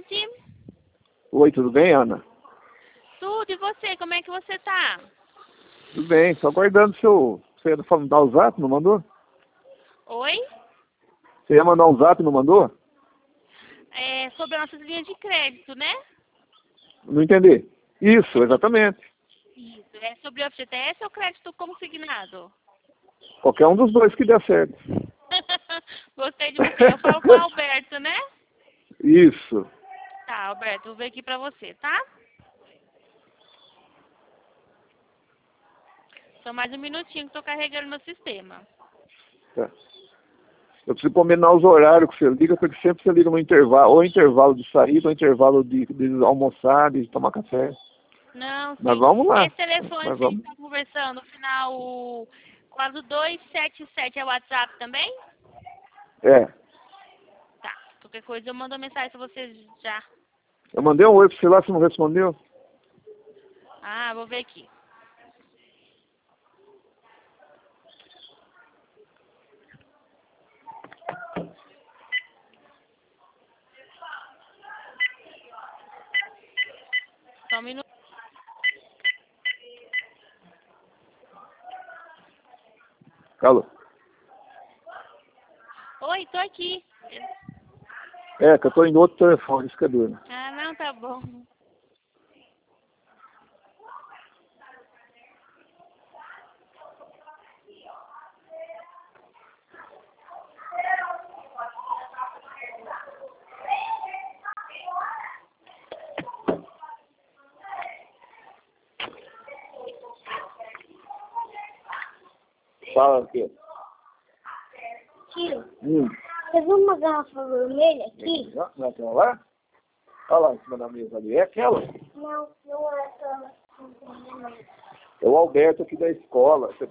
noite. Oi, tudo bem, Ana? Tudo, e você? Como é que você tá? Tudo bem, só aguardando Você ia mandar o zap, não mandou? Oi? Você ia mandar um zap, não mandou? É sobre as nossas linhas de crédito, né? Não entendi. Isso, exatamente. Isso. É sobre o FGTS ou crédito consignado? Qualquer um dos dois que der certo. Gostei de você. Eu falo com o Alberto, né? Isso. Tá, Alberto, vou ver aqui pra você, tá? Só mais um minutinho que tô carregando meu sistema. Tá. Eu preciso combinar os horários que você liga, porque sempre você liga no intervalo, ou intervalo de saída, ou intervalo de almoçar, de tomar café. Não, Mas sim. vamos lá. Esse telefone Mas que a gente vamos. tá conversando, no final 4277 é o WhatsApp também? É. Tá. Qualquer coisa eu mando uma mensagem pra vocês já. Eu mandei um oi pra você lá, você não respondeu? Ah, vou ver aqui. Só um minuto. Alô? Oi, tô aqui. É, que eu tô em outro telefone, isso que é duro. Ah, não, tá bom. Fala aqui. Tio, você viu uma garrafa vermelha aqui? Não é aquela lá? Olha lá em cima da mesa ali. É aquela? Não, não é aquela. É o Alberto aqui da escola. Você